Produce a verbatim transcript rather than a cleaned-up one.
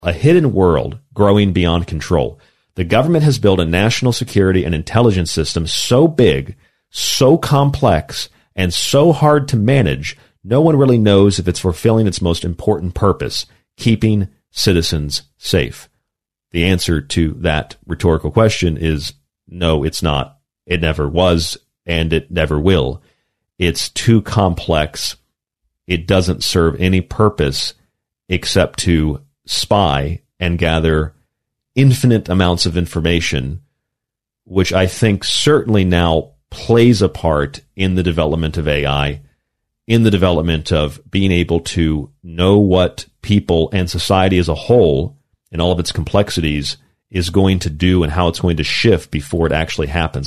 a hidden world growing beyond control. The government has built a national security and intelligence system so big, so complex, and so hard to manage, no one really knows if it's fulfilling its most important purpose, keeping citizens safe. The answer to that rhetorical question is no, it's not. It never was, and it never will. It's too complex. It doesn't serve any purpose except to spy and gather infinite amounts of information, which I think certainly now plays a part in the development of A I, in the development of being able to know what people and society as a whole, in all of its complexities, is going to do and how it's going to shift before it actually happens.